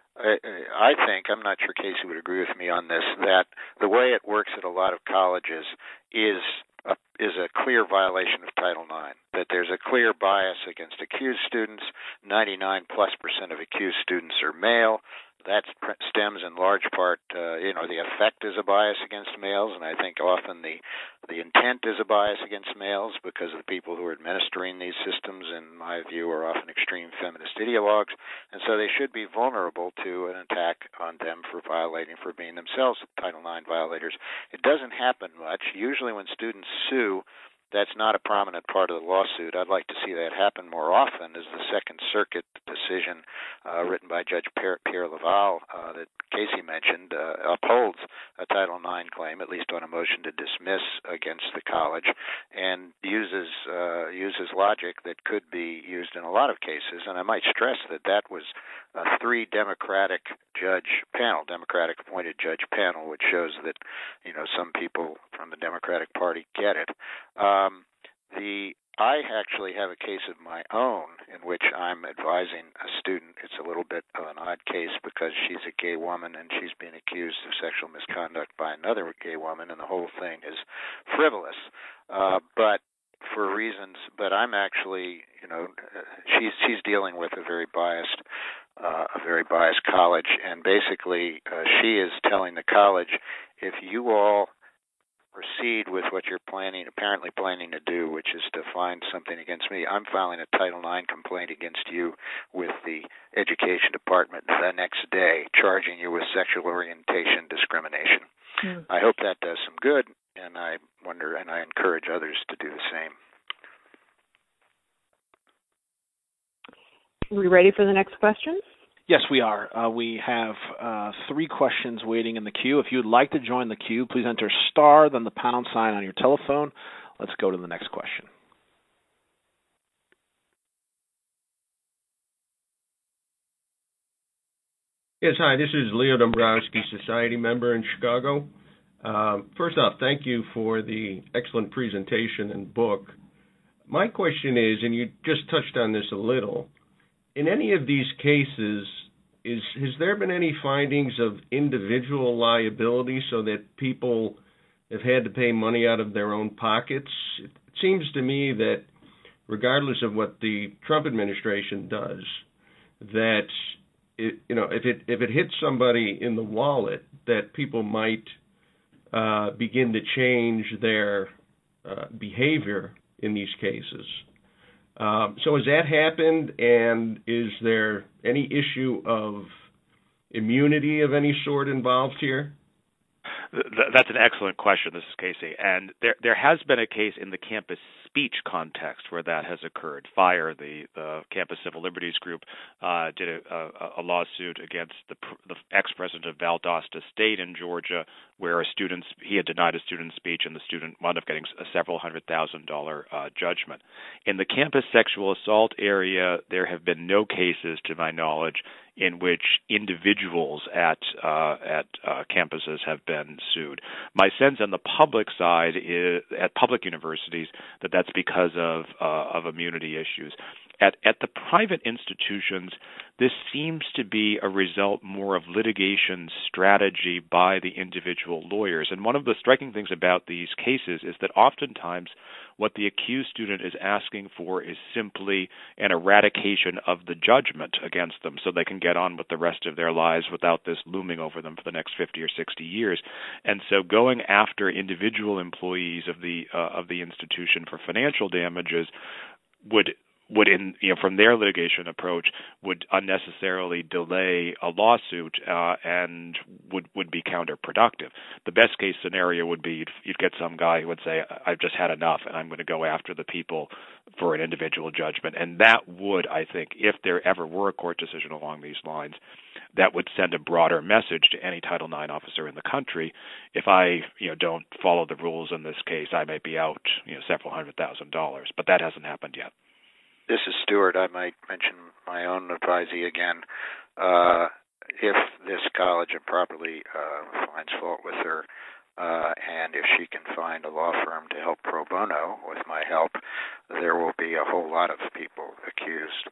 I'm not sure Casey would agree with me on this, that the way it works at a lot of colleges is a clear violation of Title IX, that there's a clear bias against accused students. 99+% of accused students are male. That stems in large part, the effect is a bias against males, and I think often the intent is a bias against males because the people who are administering these systems, in my view, are often extreme feminist ideologues, and so they should be vulnerable to an attack on them for being themselves Title IX violators. It doesn't happen much. Usually when students sue, that's not a prominent part of the lawsuit. I'd like to see that happen more often, as the Second Circuit decision written by Judge Pierre Laval that Casey mentioned upholds a Title IX claim, at least on a motion to dismiss against the college, and uses logic that could be used in a lot of cases. And I might stress that was a 3 Democratic appointed judge panel, which shows that some people from the Democratic Party get it. I actually have a case of my own in which I'm advising a student. It's a little bit of an odd case because she's a gay woman and she's being accused of sexual misconduct by another gay woman, and the whole thing is frivolous. But I'm actually, she's dealing with a very biased college, and basically she is telling the college, if you all proceed with what you're apparently planning to do, which is to find something against me, I'm filing a Title IX complaint against you with the Education Department the next day, charging you with sexual orientation discrimination. I hope that does some good, and I encourage others to do the same. Are we ready for the next question? Yes, we are. We have 3 questions waiting in the queue. If you would like to join the queue, please enter star, then the pound sign on your telephone. Let's go to the next question. Yes, hi, this is Leo Dombrowski, Society member in Chicago. First off, thank you for the excellent presentation and book. My question is, and you just touched on this a little, in any of these cases, has there been any findings of individual liability so that people have had to pay money out of their own pockets? It seems to me that regardless of what the Trump administration does, that if it hits somebody in the wallet, that people might begin to change their behavior in these cases. So has that happened, and is there any issue of immunity of any sort involved here? That's an excellent question. This is Casey. And there has been a case in the campus speech context where that has occurred. FIRE, the Campus Civil Liberties Group, did a lawsuit against the ex-president of Valdosta State in Georgia, where he had denied a student speech, and the student wound up getting a several $100,000 judgment. In the campus sexual assault area, there have been no cases, to my knowledge, in which individuals at campuses have been sued. My sense on the public side is, at public universities, that's because of immunity issues. At the private institutions, this seems to be a result more of litigation strategy by the individual lawyers. And one of the striking things about these cases is that oftentimes what the accused student is asking for is simply an eradication of the judgment against them so they can get on with the rest of their lives without this looming over them for the next 50 or 60 years. And so going after individual employees of the institution for financial damages would from their litigation approach, would unnecessarily delay a lawsuit and would be counterproductive. The best case scenario would be you'd get some guy who would say, I've just had enough and I'm going to go after the people for an individual judgment. And that would, I think, if there ever were a court decision along these lines, that would send a broader message to any Title IX officer in the country. If I don't follow the rules in this case, I may be out several $100,000. But that hasn't happened yet. This is Stuart. I might mention my own advisee again. If this college improperly finds fault with her, and if she can find a law firm to help pro bono with my help, there will be a whole lot of people accused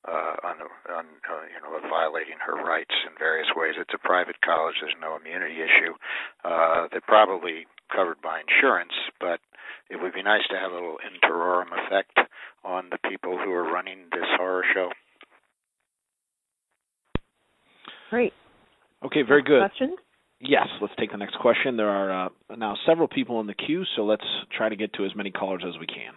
of violating her rights in various ways. It's a private college. There's no immunity issue. They're probably covered by insurance, but it would be nice to have a little interim effect on the people who are running this horror show. Great. Okay, very good. Questions? Yes, let's take the next question. There are now several people in the queue, so let's try to get to as many callers as we can.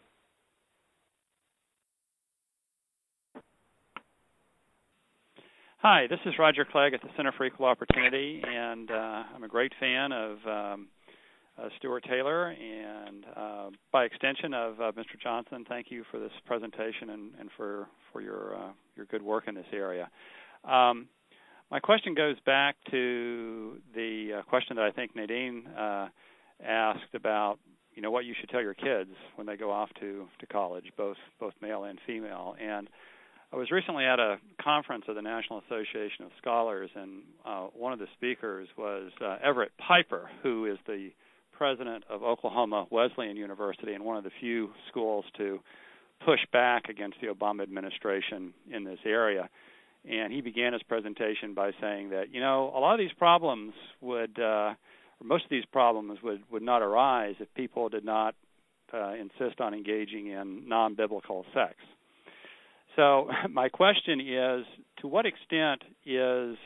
Hi, this is Roger Clegg at the Center for Equal Opportunity, and I'm a great fan of Stuart Taylor, and by extension of Mr. Johnson. Thank you for this presentation and for your good work in this area. My question goes back to the question that I think Nadine asked about, what you should tell your kids when they go off to college, both male and female. And I was recently at a conference of the National Association of Scholars, and one of the speakers was Everett Piper, who is the president of Oklahoma Wesleyan University and one of the few schools to push back against the Obama administration in this area. And he began his presentation by saying that, a lot of these problems most of these problems would not arise if people did not insist on engaging in non-biblical sex. So my question is, to what extent is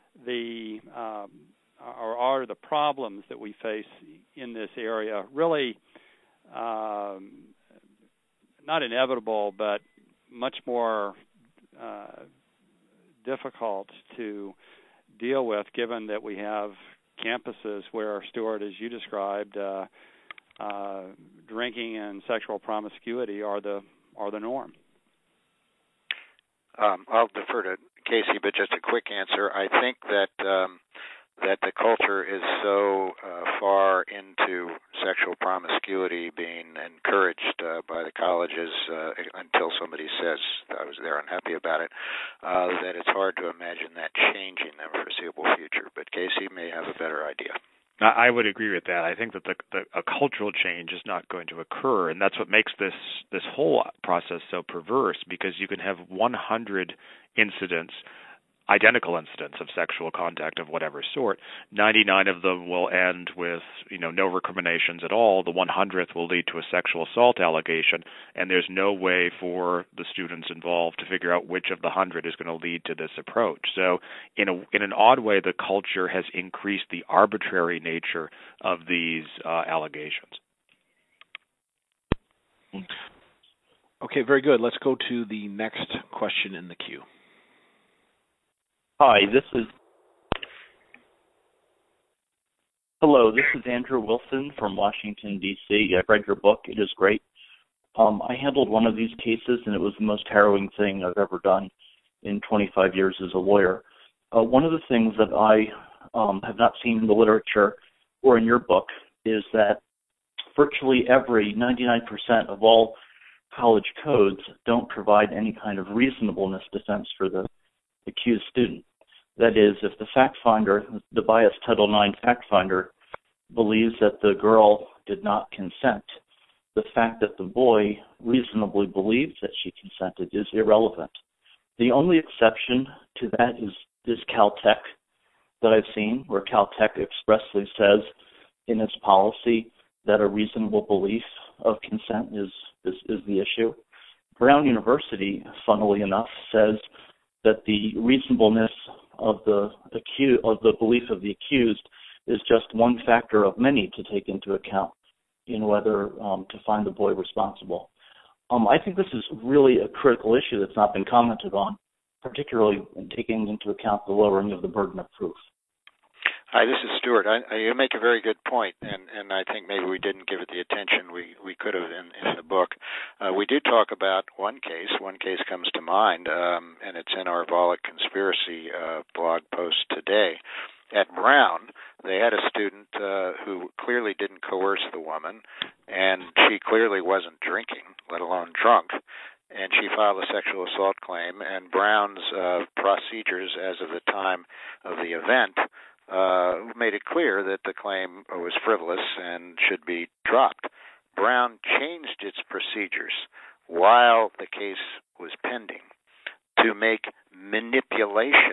are the problems that we face in this area really not inevitable, but much more difficult to deal with, given that we have campuses where, Stuart, as you described, drinking and sexual promiscuity are the norm? I'll defer to Casey, but just a quick answer. I think that that the culture is so far into sexual promiscuity being encouraged by the colleges until somebody says they're unhappy about it, that it's hard to imagine that changing in the foreseeable future. But Casey may have a better idea. I would agree with that. I think that a cultural change is not going to occur, and that's what makes this whole process so perverse, because you can have 100 incidents, identical incidents of sexual contact of whatever sort. 99 of them will end with, no recriminations at all. The 100th will lead to a sexual assault allegation, and there's no way for the students involved to figure out which of the 100 is going to lead to this approach. So in an odd way, the culture has increased the arbitrary nature of these allegations. Okay, very good. Let's go to the next question in the queue. Hi, this is Andrew Wilson from Washington, D.C. I've read your book. It is great. I handled one of these cases, and it was the most harrowing thing I've ever done in 25 years as a lawyer. One of the things that I have not seen in the literature or in your book is that virtually 99% of all college codes don't provide any kind of reasonableness defense for the accused student. That is, if the fact finder, the biased Title IX fact finder, believes that the girl did not consent, the fact that the boy reasonably believes that she consented is irrelevant. The only exception to that is Caltech that I've seen, where Caltech expressly says in its policy that a reasonable belief of consent is the issue. Brown University, funnily enough, says that the reasonableness of the belief of the accused is just one factor of many to take into account in whether to find the boy responsible. I think this is really a critical issue that's not been commented on, particularly in taking into account the lowering of the burden of proof. Hi, this is Stuart. You make a very good point, and I think maybe we didn't give it the attention we could have in the book. We do talk about one case. One case comes to mind, and it's in our Volokh Conspiracy blog post today. At Brown, they had a student who clearly didn't coerce the woman, and she clearly wasn't drinking, let alone drunk, and she filed a sexual assault claim, and Brown's procedures as of the time of the event made it clear that the claim was frivolous and should be dropped. Brown changed its procedures while the case was pending to make manipulation,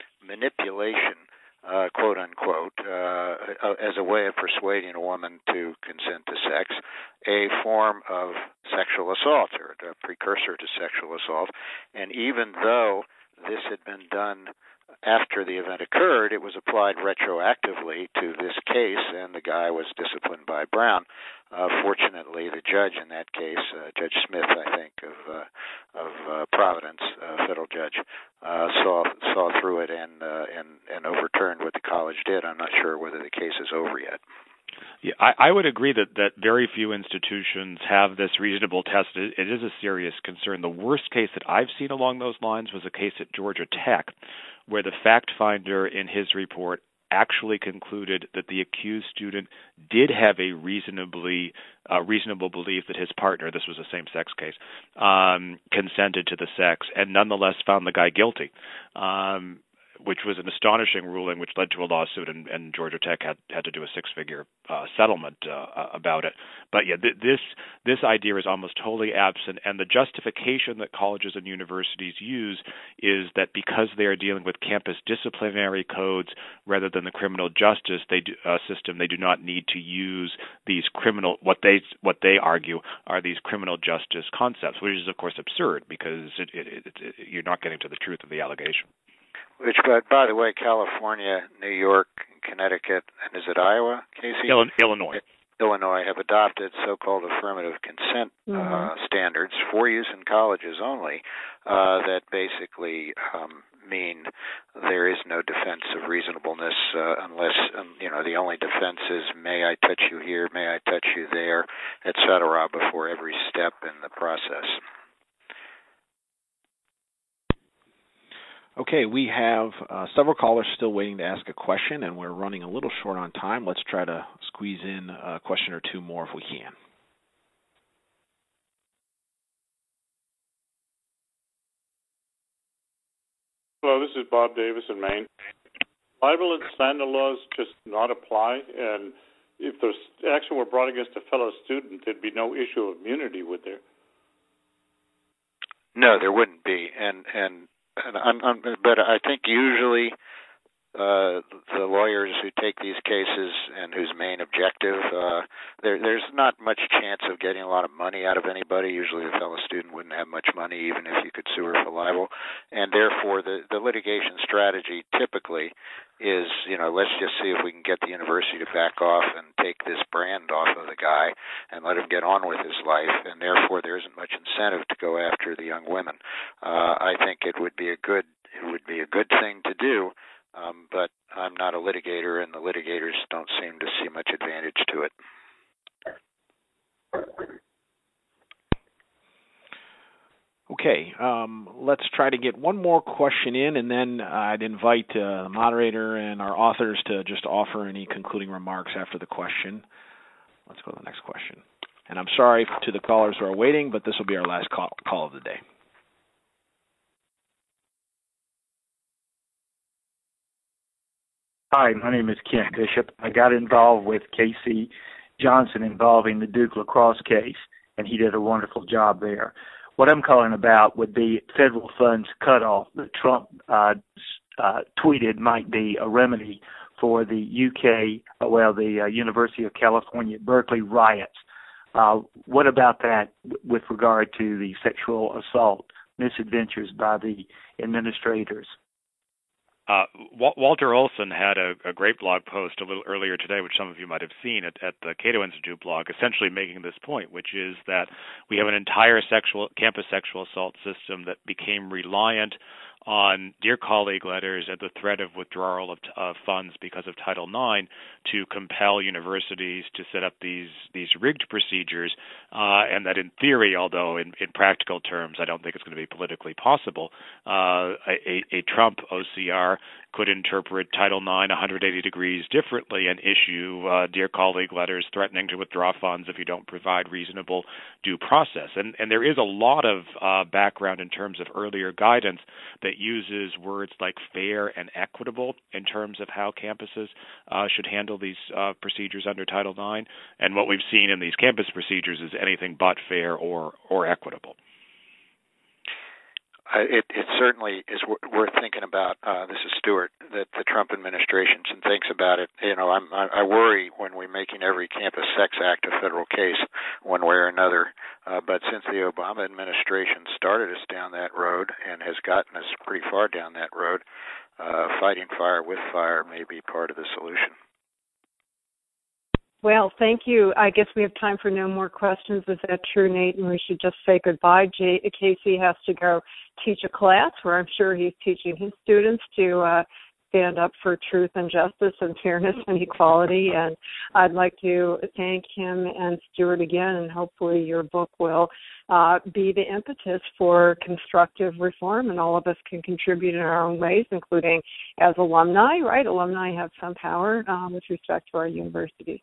quote unquote, as a way of persuading a woman to consent to sex, a form of sexual assault or a precursor to sexual assault. And even though this had been done after the event occurred, it was applied retroactively to this case, and the guy was disciplined by Brown. Fortunately, the judge in that case, Judge Smith, I think, of Providence, federal judge, saw through it and overturned what the college did. I'm not sure whether the case is over yet. Yeah, I would agree that very few institutions have this reasonable test. It is a serious concern. The worst case that I've seen along those lines was a case at Georgia Tech, where the fact finder in his report actually concluded that the accused student did have a reasonable belief that his partner, this was a same-sex case, consented to the sex, and nonetheless found the guy guilty. Which was an astonishing ruling, which led to a lawsuit, and Georgia Tech had to do a six-figure settlement about it. But yeah, this idea is almost totally absent, and the justification that colleges and universities use is that because they are dealing with campus disciplinary codes rather than the criminal justice system, they do not need to use these what they argue are these criminal justice concepts, which is of course absurd because you're not getting to the truth of the allegation. Which, by the way, California, New York, Connecticut, and is it Iowa, Casey? Illinois. Illinois have adopted so-called affirmative consent standards for use in colleges only that basically mean there is no defense of reasonableness unless, the only defense is may I touch you here, may I touch you there, et cetera, before every step in the process. Okay, we have several callers still waiting to ask a question, and we're running a little short on time. Let's try to squeeze in a question or two more if we can. Hello, this is Bob Davis in Maine. Libel and slander laws just not apply, and if the action were brought against a fellow student, there'd be no issue of immunity, would there? No, there wouldn't be, but I think usually the lawyers who take these cases and whose main objective, there's not much chance of getting a lot of money out of anybody. Usually the fellow student wouldn't have much money even if you could sue her for libel. And therefore the litigation strategy typically is, let's just see if we can get the university to back off and take this brand off of the guy and let him get on with his life. And therefore there isn't much incentive to go after the young women. I think it would be a good thing to do. But I'm not a litigator, and the litigators don't seem to see much advantage to it. Okay, let's try to get one more question in, and then I'd invite the moderator and our authors to just offer any concluding remarks after the question. Let's go to the next question. And I'm sorry to the callers who are waiting, but this will be our last call of the day. Hi, my name is Kent Bishop. I got involved with Casey Johnson involving the Duke lacrosse case, and he did a wonderful job there. What I'm calling about would be federal funds cutoff that Trump tweeted might be a remedy for the University of California, Berkeley riots. What about that with regard to the sexual assault misadventures by the administrators? Walter Olson had a great blog post a little earlier today, which some of you might have seen at the Cato Institute blog, essentially making this point, which is that we have an entire campus sexual assault system that became reliant on Dear Colleague letters and the threat of withdrawal of funds because of Title IX to compel universities to set up these rigged procedures, and that in theory, although in practical terms I don't think it's going to be politically possible, a Trump OCR could interpret Title IX 180 degrees differently and issue Dear Colleague letters threatening to withdraw funds if you don't provide reasonable due process. And there is a lot of background in terms of earlier guidance that uses words like fair and equitable in terms of how campuses should handle these procedures under Title IX. And what we've seen in these campus procedures is anything but fair or equitable. It certainly is worth thinking about. This is Stuart. That the Trump administration thinks about it. I worry when we're making every campus sex act a federal case, one way or another. But since the Obama administration started us down that road and has gotten us pretty far down that road, fighting fire with fire may be part of the solution. Well, thank you. I guess we have time for no more questions. Is that true, Nate? And we should just say goodbye. Casey has to go teach a class where I'm sure he's teaching his students to stand up for truth and justice and fairness and equality. And I'd like to thank him and Stuart again, and hopefully your book will be the impetus for constructive reform, and all of us can contribute in our own ways, including as alumni, right? Alumni have some power with respect to our universities.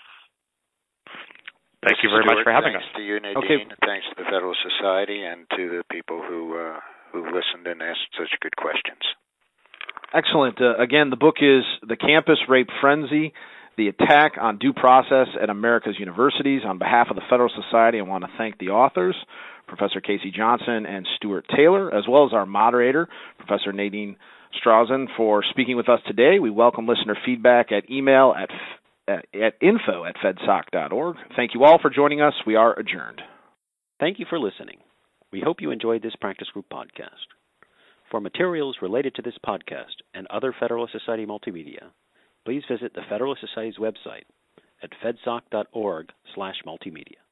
Thank you very much for having us. Thanks to you, Nadine, and thanks to the Federal Society and to the people who listened and asked such good questions. Excellent. Again, the book is The Campus Rape Frenzy, The Attack on Due Process at America's Universities. On behalf of the Federal Society, I want to thank the authors, Professor Casey Johnson and Stuart Taylor, as well as our moderator, Professor Nadine Strausen, for speaking with us today. We welcome listener feedback at email at info@fedsoc.org. Thank you all for joining us. We are adjourned. Thank you for listening. We hope you enjoyed this practice group podcast. For materials related to this podcast and other Federalist Society multimedia, please visit the Federalist Society's website at fedsoc.org/multimedia.